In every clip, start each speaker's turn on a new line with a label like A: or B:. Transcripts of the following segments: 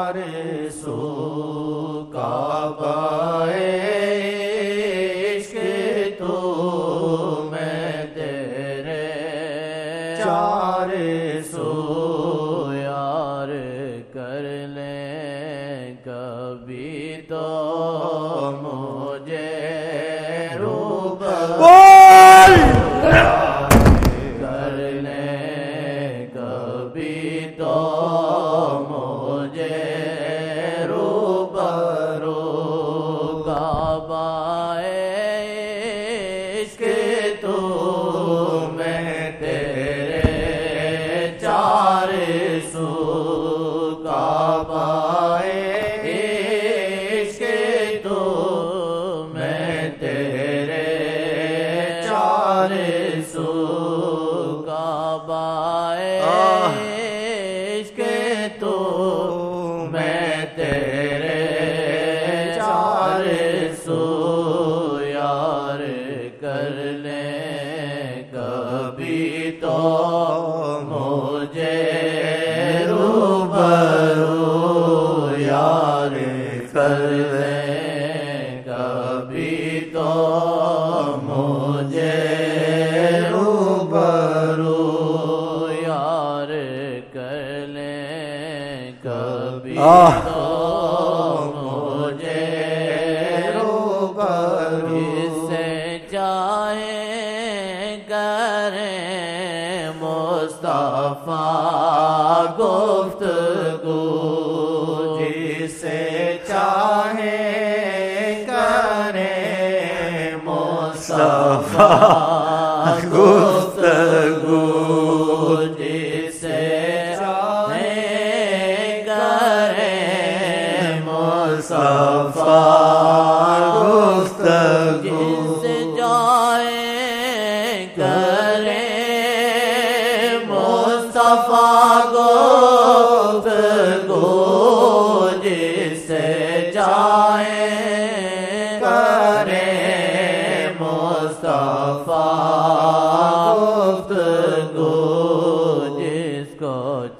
A: چار سو کعبہ عشق تو میں تیرے چار سو یار کر لیں کبھی تو مجھے روبرو کر لیں کبھی تو مجھے روبرو کعبہ عشق تو میں تیرے چار سو کعبہ عشق تو میں تیرے چار سو کعبہ عشق تو میں تیرے چار سو یار کر لیں کبھی تو مجھے روبرو یار کر لیں کبھی تو مجھے روبرو یار کر لیں کبھی تو مجھے روبرو سے چاہیں کریں مصطفیٰ گفتگو جسے چاہیں کریں مصطفیٰ گفتگو جسے چاہیں کریں مصطفیٰ گفتگو جسے چاہیں کریں مصطفیٰ گفتگو جسے چاہیں کریں مصطفیٰ گفتگو جس کو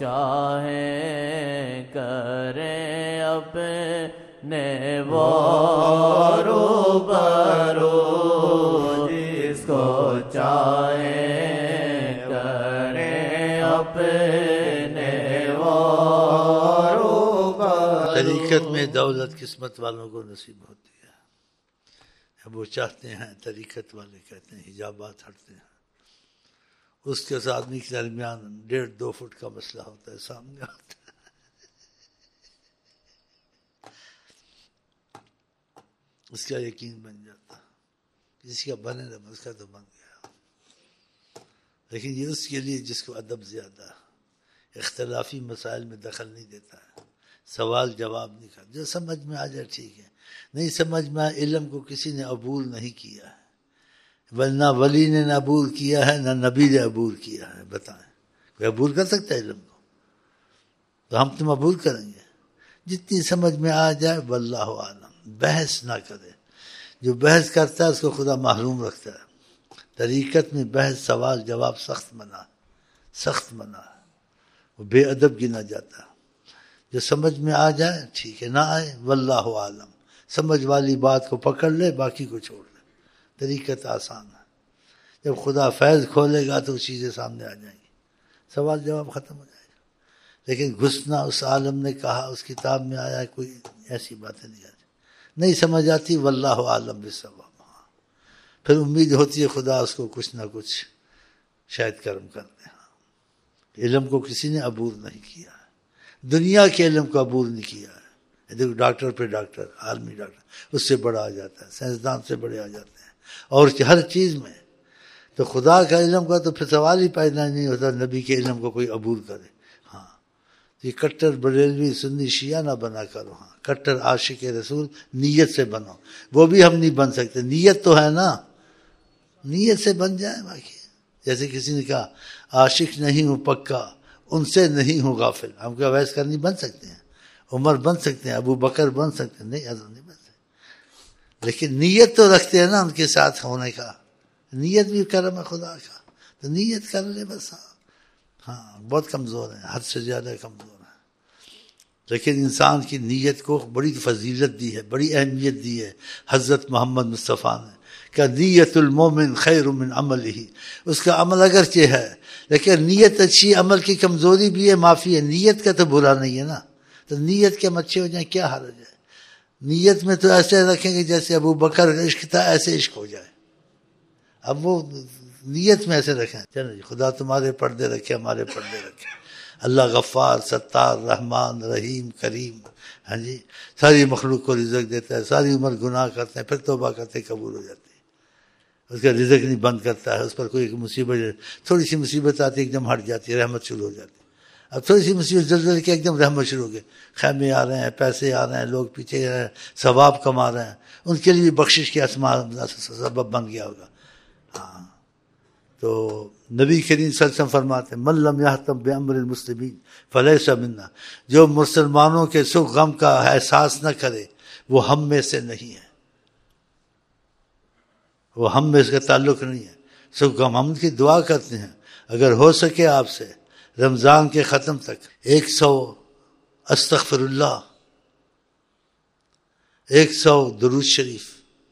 A: چاہیں کریں اپنے وہ روبرو جس کو چاہیں کریں اپنے وہ روبرو
B: طریقت میں دولت قسمت والوں کو نصیب ہوتی ہے. اب وہ چاہتے ہیں، طریقت والے کہتے ہیں حجابات ہٹتے ہیں، اس کے آدمی کے درمیان 1.5-2 فٹ کا مسئلہ ہوتا ہے، سامنے آتا ہے. اس کا یقین بن جاتا، کسی کا بنے نہ اس کا تو بن گیا. لیکن یہ اس کے لیے جس کو ادب زیادہ ہے، اختلافی مسائل میں دخل نہیں دیتا ہے، سوال جواب نہیں کرتا، جو سمجھ میں آ جائے ٹھیک ہے، نہیں سمجھ میں علم کو کسی نے عبور نہیں کیا ہے، نہ ولی نے نہ عبور کیا ہے نہ نبی نے عبور کیا ہے. بتائیں کوئی عبور کر سکتا ہے علم کو؟ تو ہم تم عبور کریں گے. جتنی سمجھ میں آ جائے واللہ عالم. بحث نہ کرے، جو بحث کرتا ہے اس کو خدا محروم رکھتا ہے. طریقت میں بحث سوال جواب سخت منع ہے، سخت منع ہے، وہ بے ادب گنا جاتا ہے. جو سمجھ میں آ جائے ٹھیک ہے، نہ آئے واللہ عالم. سمجھ والی بات کو پکڑ لے، باقی کو چھوڑ لے. طریقت آسان ہے. جب خدا فیض کھولے گا تو چیزیں سامنے آ جائیں گی، سوال جواب ختم ہو جائے گا. لیکن گھسنا اس عالم نے کہا، اس کتاب میں آیا ہے، کوئی ایسی باتیں نہیں آتی، نہیں سمجھ آتی واللہ عالم بالصواب. پھر امید ہوتی ہے خدا اس کو کچھ نہ کچھ شاید کرم کر دے. علم کو کسی نے عبور نہیں کیا ہے، دنیا کے علم کو عبور نہیں کیا ہے. دیکھو ڈاکٹر پہ ڈاکٹر، عالمی ڈاکٹر اس سے بڑا آ جاتا ہے، سائنسدان سے بڑے آ جاتے ہیں، اور ہر چیز میں. تو خدا کا علم کا تو پھر سوال ہی پیدا نہیں ہوتا نبی کے علم کو کوئی عبور کرے. ہاں یہ کٹر بریلوی سنی شیعہ نہ بنا کرو، ہاں کٹر عاشق رسول نیت سے بنو. وہ بھی ہم نہیں بن سکتے، نیت تو ہے نا، نیت سے بن جائے. باقی جیسے کسی نے کہا عاشق نہیں ہوں پکا، ان سے نہیں ہوں غافل. ہم کیا ویس کرنی بن سکتے ہیں؟ عمر بن سکتے ہیں، ابو بکر بن سکتے ہیں؟ نہیں، حضرت نہیں بن سکتے. لیکن نیت تو رکھتے ہیں نا ان کے ساتھ ہونے کا. نیت بھی کرم ہے خدا کا، تو نیت کر لے بس. ہاں بہت کمزور ہیں، حد سے زیادہ کمزور ہیں. لیکن انسان کی نیت کو بڑی فضیلت دی ہے، بڑی اہمیت دی ہے حضرت محمد مصطفیٰ نے کہ نیت المومن خیر من عملہ، اس کا عمل اگرچہ ہے لیکن نیت اچھی، عمل کی کمزوری بھی ہے، معافی ہے، نیت کا تو برا نہیں ہے نا، تو نیت کے اچھے ہو جائیں کیا حرج ہے؟ نیت میں تو ایسے رکھیں گے جیسے ابو بکر کا عشق تھا ایسے عشق ہو جائے، اب وہ نیت میں ایسے رکھیں چلو جی خدا تمہارے پردے رکھے ہمارے پردے رکھے، اللہ غفار ستار رحمان رحیم کریم، ہاں جی ساری مخلوق کو رزق دیتا ہے، ساری عمر گناہ کرتے ہیں پھر توبہ کرتے قبول ہو جاتی ہے، اس کا رزق نہیں بند کرتا ہے، اس پر کوئی مصیبت تھوڑی سی مصیبت آتی ہے ایک دم ہٹ جاتی ہے، رحمت شروع ہو جاتی ہے، اب تھوڑی سی مصیبت زلزلے کے ایک دم رحمت شروع ہو گئی، خیمے آ رہے ہیں، پیسے آ رہے ہیں، لوگ پیچھے رہے ہیں، ثواب کما رہے ہیں، ان کے لیے بھی بخشش کے سبب بن گیا ہوگا۔ ہاں تو نبی کریم صلی اللہ علیہ وسلم فرماتے ہیں من لم یحتم بامر المسلمین فلیس منا، جو مسلمانوں کے سکھ غم کا احساس نہ کرے وہ ہم میں سے نہیں ہے، وہ ہم میں اس کا تعلق نہیں ہے، سکھ غم ہم کی دعا کرتے ہیں اگر ہو سکے آپ سے رمضان کے ختم تک 100 استغفر اللہ، 100 درود شریف،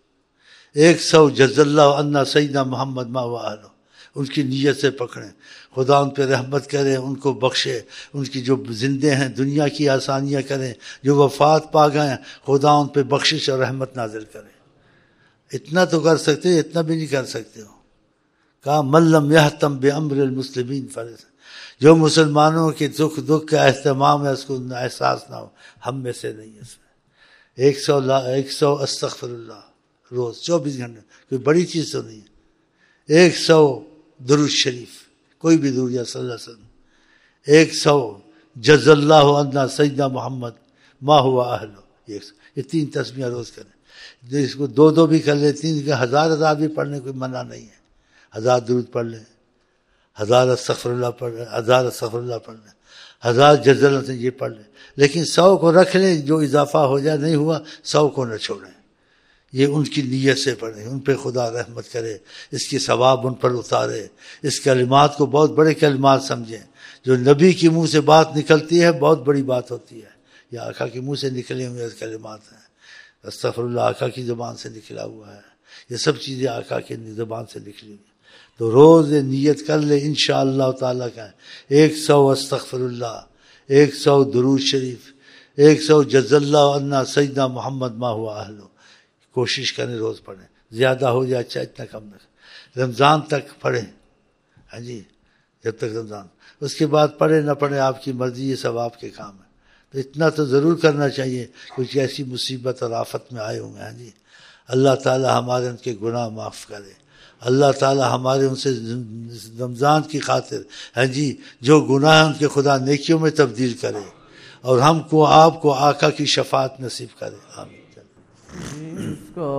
B: 100 جز اللہ عنا سیدنا محمد ما هو اہلہ، ان کی نیت سے پکڑیں، خدا ان پہ رحمت کرے، ان کو بخشے، ان کی جو زندے ہیں دنیا کی آسانیاں کریں، جو وفات پا گئے ہیں خدا ان پہ بخشش اور رحمت نازل کرے۔ اتنا تو کر سکتے ہو، اتنا بھی نہیں کر سکتے ہو، کہا من لم یحتم بامر المسلمین فلیس، جو مسلمانوں کے دکھ کا اہتمام ہے اس کو احساس نہ ہو، ہم میں سے نہیں ہے۔ اس میں 100 استغفر اللہ روز 24 گھنٹے، کوئی بڑی چیز تو نہیں ہے، 100 درود شریف، کوئی بھی درود یا صلی اللہ علیہ وسلم، 100 جز اللہ عنا سیدنا محمد ما هو اہلہ، یہ 3 تسبیحیں روز کریں، اس کو 2 بھی کر لیں، 3 1000 بھی پڑھنے کوئی منع نہیں ہے، 1000 درود پڑھ لیں، 1000 استغفر اللہ پڑھ لیں، 1000 استغفر اللہ پڑھ لیں، 1000 جز اللہ سے یہ پڑھ لیں، لیکن 100 کو رکھ لیں، جو اضافہ ہو جائے نہیں ہوا 100 کو نہ چھوڑیں، یہ ان کی نیت سے پڑھیں، ان پہ خدا رحمت کرے، اس کی ثواب ان پر اتارے، اس کلمات کو بہت بڑے کلمات سمجھیں، جو نبی کے منہ سے بات نکلتی ہے بہت بڑی بات ہوتی ہے، یہ آقا کے منہ سے نکلے ہوئے کلمات ہیں، استغفر اللہ آقا کی زبان سے نکلا ہوا ہے، یہ سب چیزیں آقا کی زبان سے نکلی ہوئی، تو روز نیت کر لے انشاءاللہ تعالیٰ کا 100 استغفر اللہ، 100 درود شریف، 100 جز اللہ عنا سیدنا محمد ما هو اہلہ، کوشش کریں روز پڑھیں، زیادہ ہو جائے اچھا، اتنا کم نہ، رمضان تک پڑھیں، ہاں جی جب تک رمضان، اس کے بعد پڑھیں نہ پڑھیں آپ کی مرضی، یہ سب آپ کے کام ہے، تو اتنا تو ضرور کرنا چاہیے، کچھ ایسی مصیبت اور آفت میں آئے ہوں گے، ہاں جی اللہ تعالی ہمارے ان کے گناہ معاف کرے، اللہ تعالی ہمارے ان سے رمضان کی خاطر ہاں جی جو گناہ ہیں ان کے خدا نیکیوں میں تبدیل کرے، اور ہم کو آپ کو آقا کی شفاعت نصیب کرے، آمین۔
A: جس کو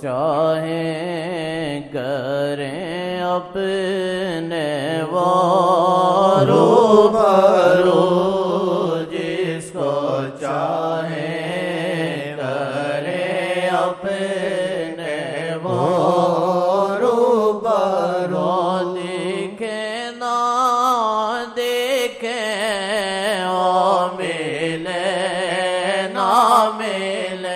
A: چاہیں کریں اپنے وہ روبرو، جس کو چاہیں کریں اپنے وہ روبرو، دیکھے نہ دیکھے او ملے نہ ملے،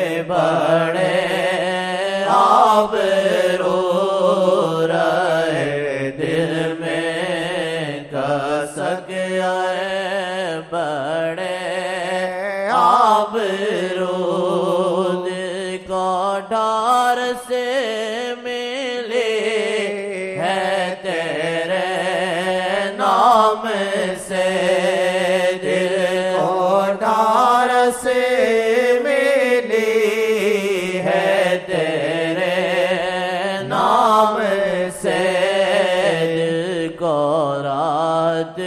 C: اب رو رہے
A: درود کو ڈھار سے ملے ہے تیرے نام سے دل کو ڈھار سے ملی ہے تیرے نام سے دل کو رات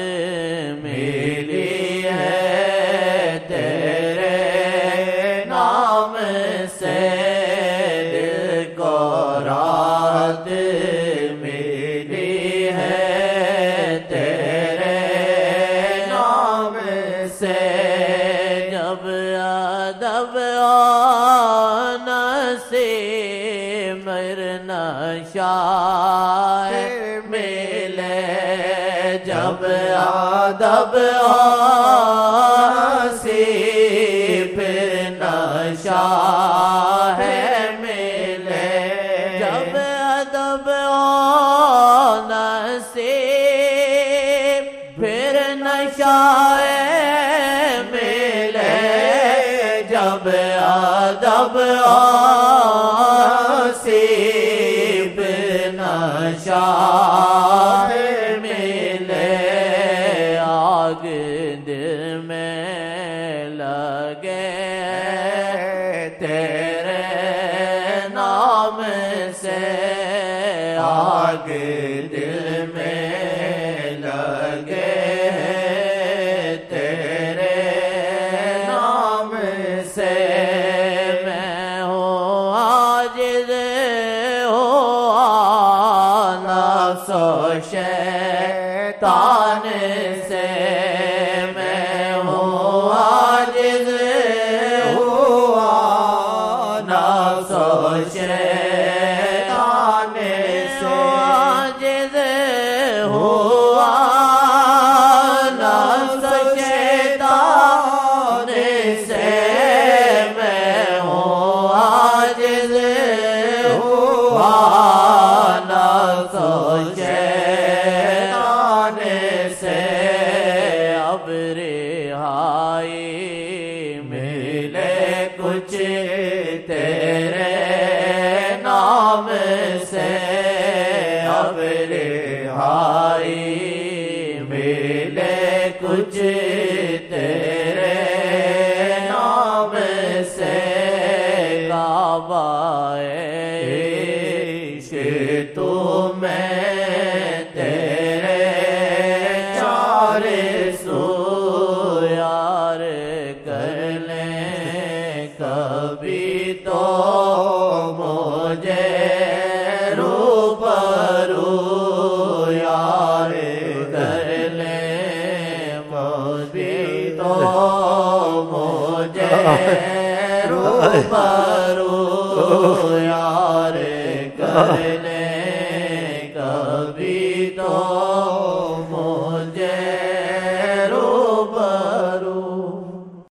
A: ملی ہے تیرے نام سے دل کو رات ملی ہے تیرے نام سے جب ادب نصیب مرنا شاہ ملے جب ادب نصیب نشا ہے ملے جب ادب نصیب پھر نشا ملے جب ادب نصیب نشا ملے آگ دل میں لگے تیرے نام سے آگ دل میں لگے تیرے نام سے میں ہوں عاجز نفس و شیطان سے میں ہوں عاجز نفس و شیطان سے عاجز نفس و شیطان سے میں ہوں عاجز نفس و شیطان سے اب رہائی ملے کچھ تیرے نام سے اب رہائی ملے کچھ تیرے نام سے کعبہ عشق تو میں تیرے چار سو یار کر لیں کبھی تو مجھے روبرو یار کر لیں کبھی تو مجھے روبرو یار کر لیں